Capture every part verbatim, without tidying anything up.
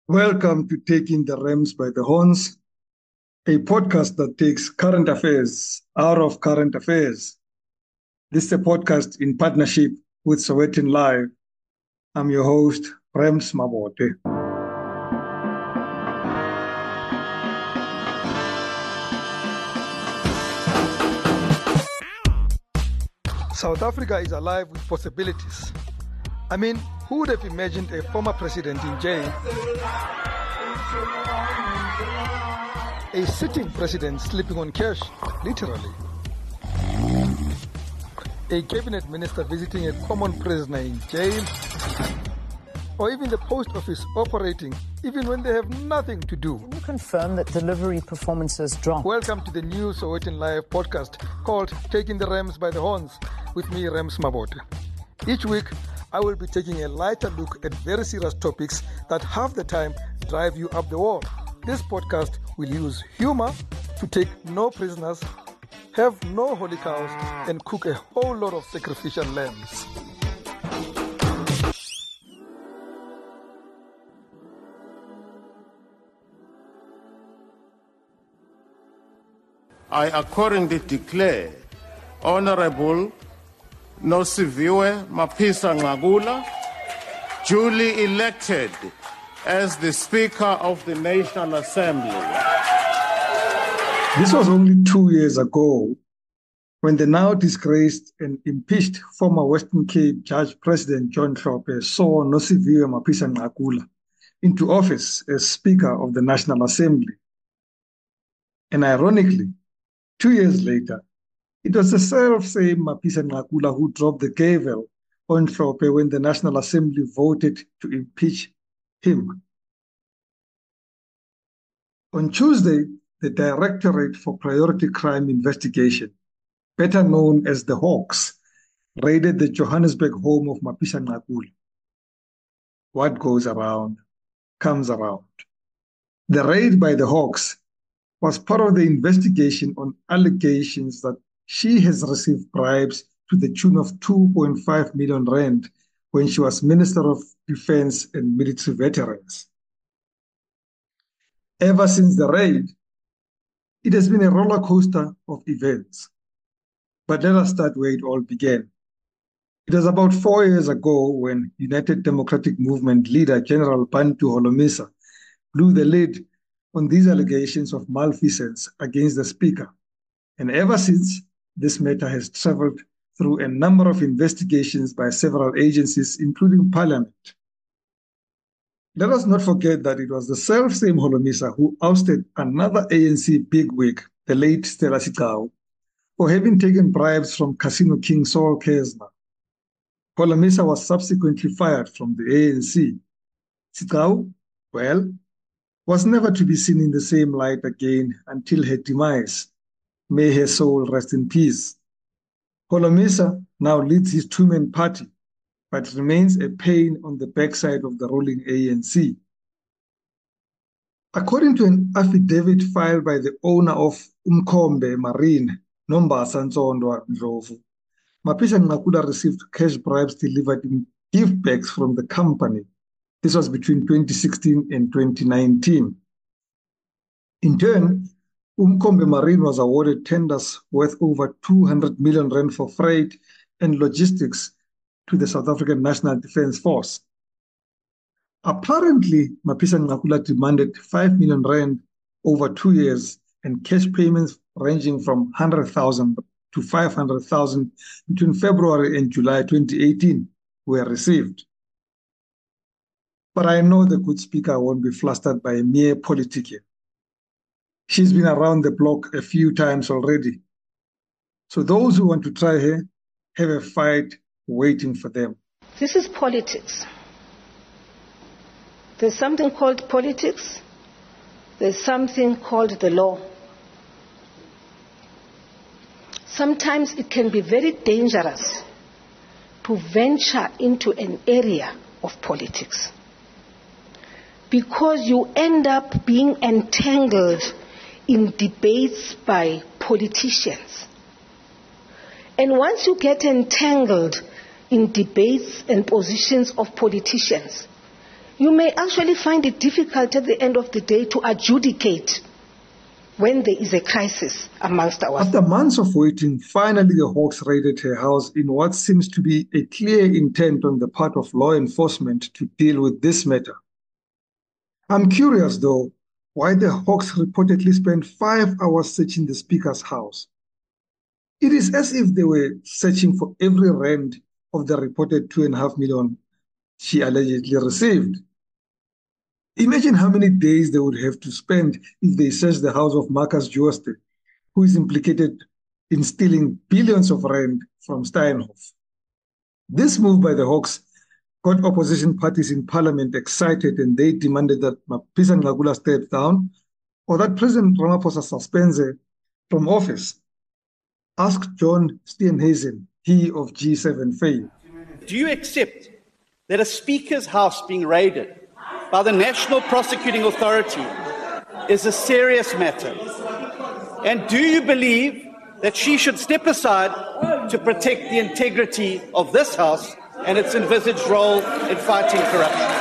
Welcome to Taking the Rams by the Horns, a podcast that takes current affairs out of current affairs. This is a podcast in partnership with Sowetan Live. I'm your host, Rams Mabote. South Africa is alive with possibilities. I mean, who would have imagined a former president in jail? A sitting president sleeping on cash, literally. A cabinet minister visiting a common prisoner in jail. Or even the post office operating, even when they have nothing to do. Can you confirm that delivery performances dropped? Welcome to the new Sowetan Live podcast called Taking the Rams by the Horns with me, Rams Mabote. Each week, I will be taking a lighter look at very serious topics that half the time drive you up the wall. This podcast will use humor to take no prisoners, have no holy cows, and cook a whole lot of sacrificial lambs. I accordingly declare Honorable Nosiviwe Mapisa Nqakula duly elected as the Speaker of the National Assembly. This was only two years ago when the now disgraced and impeached former Western Cape Judge President John Hlophe saw Nosiviwe Mapisa Nqakula into office as Speaker of the National Assembly. And ironically, two years later, it was the self-same Mapisa Nqakula who dropped the gavel on Hlophe when the National Assembly voted to impeach him. On Tuesday, the Directorate for Priority Crime Investigation, better known as the Hawks, raided the Johannesburg home of Mapisa Nqakula. What goes around comes around. The raid by the Hawks was part of the investigation on allegations that she has received bribes to the tune of two point five million rand when she was Minister of Defense and Military Veterans. Ever since the raid, it has been a roller coaster of events. But let us start where it all began. It was about four years ago when United Democratic Movement leader General Bantu Holomisa blew the lid on these allegations of malfeasance against the Speaker. And ever since, this matter has traveled through a number of investigations by several agencies, including Parliament. Let us not forget that it was the self-same Holomisa who ousted another A N C bigwig, the late Stella Sigcawu, for having taken bribes from Casino King Saul Kesner. Holomisa was subsequently fired from the A N C. Sigcawu, well, was never to be seen in the same light again until her demise. May her soul rest in peace. Holomisa now leads his two-man party, but remains a pain on the backside of the ruling A N C. According to an affidavit filed by the owner of Umkhombe Marine, Nombasa Nzondo Ndlovu, Mapisa Nqakula received cash bribes delivered in gift bags from the company. This was between twenty sixteen and twenty nineteen. In turn, Umkhombe Marine was awarded tenders worth over two hundred million rand for freight and logistics to the South African National Defence Force. Apparently, Mapisa Nqakula demanded five million rand over two years and cash payments ranging from one hundred thousand to five hundred thousand between February and July twenty eighteen were received. But I know the good Speaker won't be flustered by a mere politicking. She's been around the block a few times already. So those who want to try her have a fight waiting for them. This is politics. There's something called politics. There's something called the law. Sometimes it can be very dangerous to venture into an area of politics because you end up being entangled in debates by politicians. And once you get entangled in debates and positions of politicians, you may actually find it difficult at the end of the day to adjudicate when there is a crisis amongst our... After months of waiting, finally the Hawks raided her house in what seems to be a clear intent on the part of law enforcement to deal with this matter. I'm curious, though, why the Hawks reportedly spent five hours searching the Speaker's house. It is as if they were searching for every rand of the reported two and a half million she allegedly received. Imagine how many days they would have to spend if they searched the house of Marcus Jooste, who is implicated in stealing billions of rand from Steinhoff. This move by the Hawks got opposition parties in parliament excited, and they demanded that Mapisa Nqakula steps down or that President Ramaphosa suspends her from office. Ask John Steenhuisen, he of G seven fame. Do you accept that a Speaker's house being raided by the National Prosecuting Authority is a serious matter? And do you believe that she should step aside to protect the integrity of this House and its envisaged role in fighting corruption?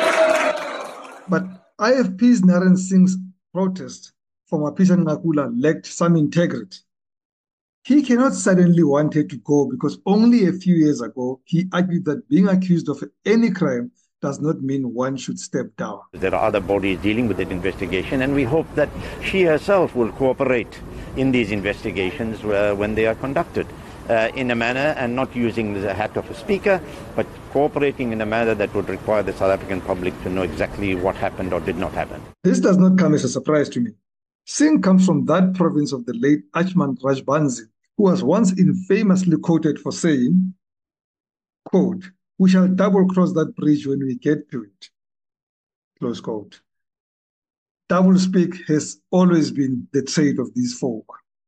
But I F P's Naren Singh's protest for Mapisa Nqakula lacked some integrity. He cannot suddenly want her to go because only a few years ago he argued that being accused of any crime does not mean one should step down. There are other bodies dealing with that investigation, and we hope that she herself will cooperate in these investigations uh, when they are conducted uh, in a manner and not using the hat of a speaker, but cooperating in a manner that would require the South African public to know exactly what happened or did not happen. This does not come as a surprise to me. Singh comes from that province of the late Achman Rajbansi, who was once infamously quoted for saying, quote, "We shall double-cross that bridge when we get to it," close quote. Double-speak has always been the trait of these folk.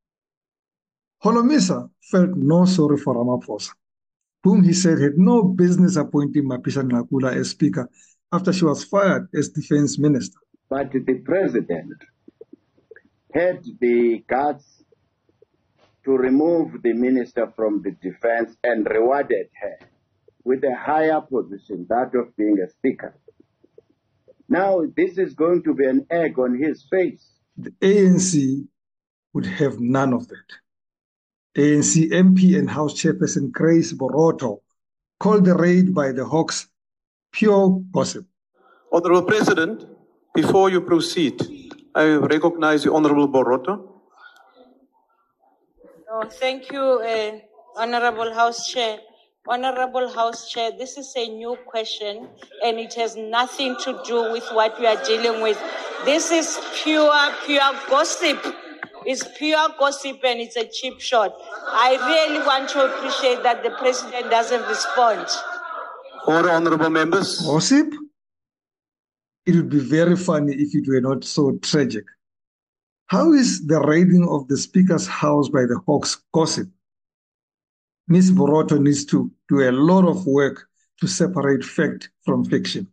Holomisa felt no sorry for Ramaphosa, whom he said had no business appointing Mapisa Nqakula as Speaker after she was fired as Defense Minister. But the President had the guts to remove the Minister from the Defense and rewarded her with a higher position, that of being a Speaker. Now, this is going to be an egg on his face. The A N C would have none of that. A N C M P and House Chairperson Grace Boroto called the raid by the Hawks pure gossip. Honourable President, before you proceed, I recognize the Honourable Boroto. Oh, thank you, uh, Honourable House Chair. Honourable House Chair, this is a new question and it has nothing to do with what we are dealing with. This is pure, pure gossip. It's pure gossip and it's a cheap shot. I really want to appreciate that the President doesn't respond. All honourable members. Gossip? It would be very funny if it were not so tragic. How is the raiding of the Speaker's house by the Hawks gossip? Miz Boroto needs to do a lot of work to separate fact from fiction.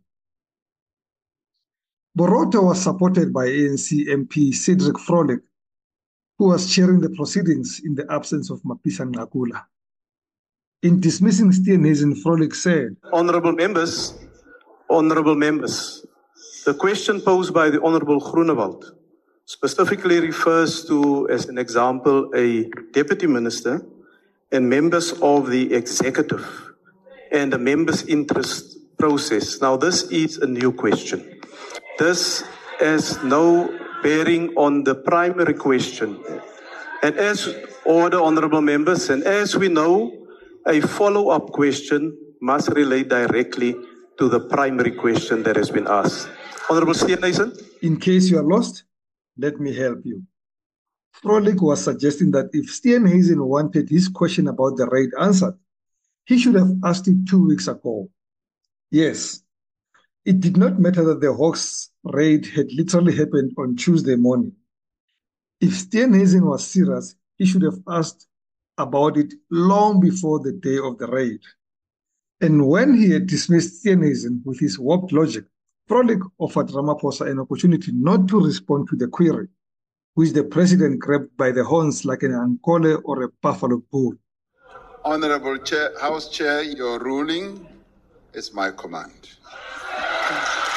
Boroto was supported by A N C M P Cedric Frolik, who was chairing the proceedings in the absence of Mapisa Nqakula. In dismissing Steenhuisen, Frolik said, Honourable members, honourable members, the question posed by the Honourable Groenewald specifically refers to, as an example, a deputy minister and members of the executive and the members' interest process. Now, this is a new question. This has no bearing on the primary question. And as order, honourable members, and as we know, a follow-up question must relate directly to the primary question that has been asked. Honourable Steenhuisen. In case you are lost, let me help you. Frolik was suggesting that if Steenhuisen wanted his question about the raid answered, he should have asked it two weeks ago. Yes, it did not matter that the Hawks raid had literally happened on Tuesday morning. If Steenhuisen was serious, he should have asked about it long before the day of the raid. And when he had dismissed Steenhuisen with his warped logic, Frolik offered Ramaphosa an opportunity not to respond to the query, which the President grabbed by the horns like an ankole or a buffalo bull. Honourable Chair, House Chair, your ruling is my command.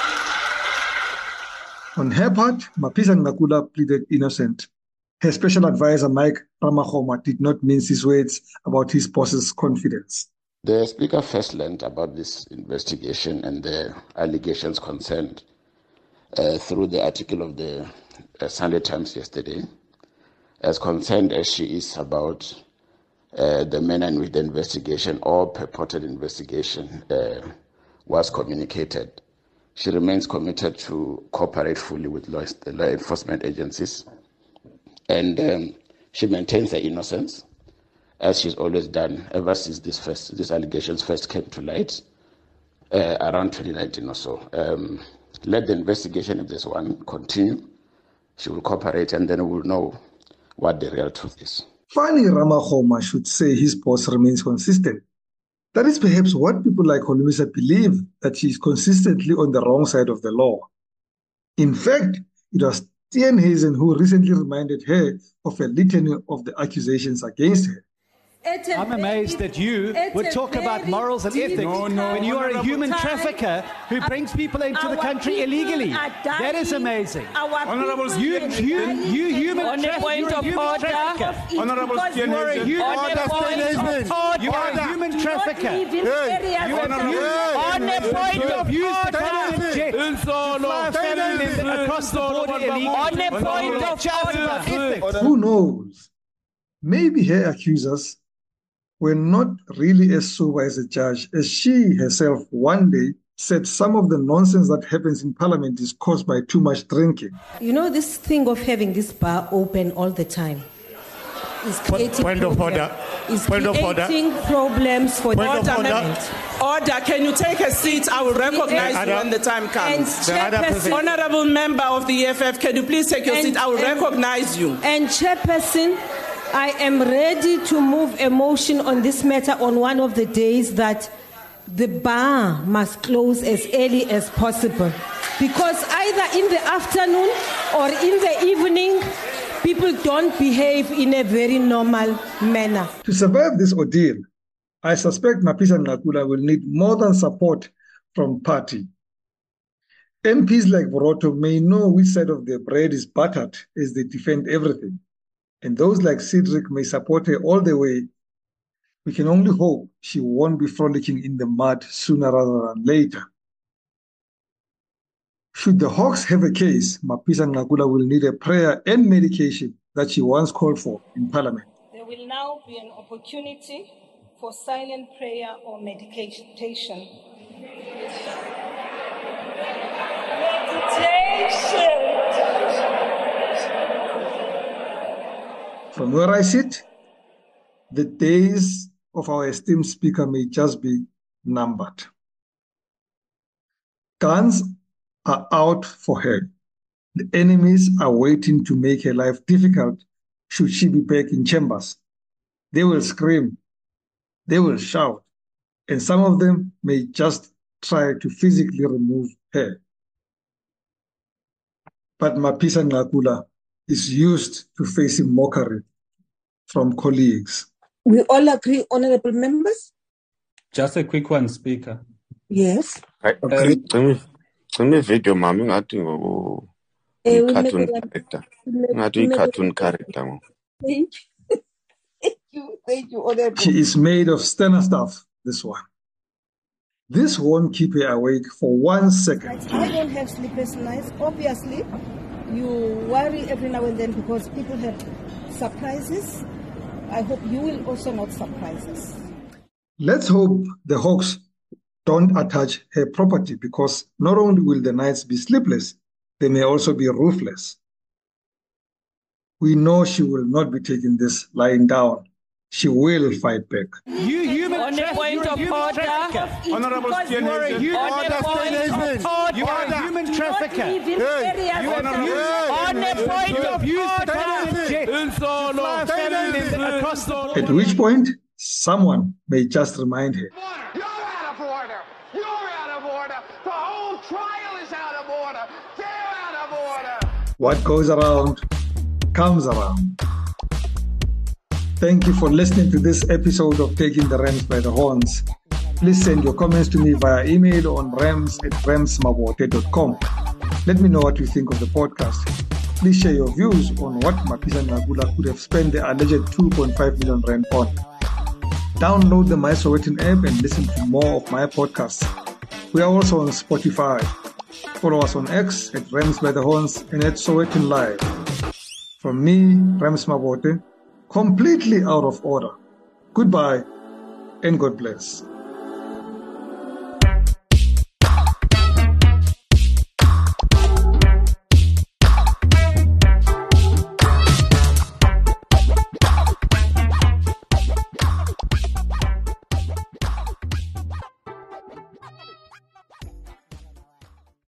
On her part, Mapisa Nqakula pleaded innocent. Her special advisor, Mike Ramahoma, did not mince his words about his boss's confidence. The Speaker first learned about this investigation and the allegations concerned uh, through the article of the uh, Sunday Times yesterday, as concerned as she is about uh, the manner in which the investigation or purported investigation uh, was communicated. She remains committed to cooperate fully with law, the law enforcement agencies, and um, she maintains her innocence, as she's always done ever since this first, these allegations first came to light uh, around twenty nineteen or so. Um, let the investigation, if there's one, continue. She will cooperate, and then we'll know what the real truth is. Finally, Ramahoma should say his boss remains consistent. That is perhaps what people like Holomisa believe, that she is consistently on the wrong side of the law. In fact, it was Steenhuisen who recently reminded her of a litany of the accusations against her. I'm amazed that you would talk about morals and ethics no, no, when you are a human trafficker who brings people into the country illegally. That is amazing. Honorable you, you, you human trafficker. You are a human trafficker. You are a human trafficker. You are on a point of use the private jet to fly families across the border illegally. On a point of ethics. Who knows? Maybe her accusers were not really as sober as a judge, as she herself one day said some of the nonsense that happens in Parliament is caused by too much drinking. You know, this thing of having this bar open all the time is creating Point of order. Is Point of order. creating problems for Point the of order. Parliament. Order, can you take a seat? I will recognize you when the time comes. And Honorable member of the E F F, can you please take your and, seat? I will and, recognize you. And Chairperson, I am ready to move a motion on this matter on one of the days that the bar must close as early as possible. Because either in the afternoon or in the evening, people don't behave in a very normal manner. To survive this ordeal, I suspect Mapisa Nqakula will need more than support from party. M Ps like Boroto may know which side of the bread is buttered as they defend everything. And those like Cedric may support her all the way. We can only hope she won't be frolicking in the mud sooner rather than later. Should the Hawks have a case, Mapisa Nqakula will need a prayer and medication that she once called for in Parliament. There will now be an opportunity for silent prayer or meditation. Meditation. From where I sit, the days of our esteemed speaker may just be numbered. Guns are out for her. The enemies are waiting to make her life difficult should she be back in chambers. They will scream, they will shout, and some of them may just try to physically remove her. But Mapisa Nqakula is used to facing mockery from colleagues. We all agree, honorable members? Just a quick one, Speaker. Yes. Okay. Send me video, mami. Ngati ngoku cartoon character. Ngati cartoon character. Thank you. Thank you. Thank you, honorable. She is made of sterner stuff, this one. This won't keep her awake for one second. I don't have sleepless nights. Obviously, you worry every now and then because people have surprises. I hope you will also not surprise us. Let's hope the Hawks don't attach her property, because not only will the nights be sleepless, they may also be ruthless. We know she will not be taking this lying down. She will fight back. You human On a point of order, Honorable you are a human trafficker. You are a human trafficker. You on a point of use the private jet to fly families across the border. At which point, someone may just remind her. You're out of order. You're out of order. The whole trial is out of order. They're out of order. What goes around comes around. Thank you for listening to this episode of Taking the Rams by the Horns. Please send your comments to me via email on rams at rams mabote dot com. Let me know what you think of the podcast. Please share your views on what Mapisa Nqakula could have spent the alleged two point five million rand on. Download the My Sowetan app and listen to more of my podcasts. We are also on Spotify. Follow us on X at Rams by the Horns and at Sowetan Live. From me, Rams Mabote, completely out of order. Goodbye and God bless.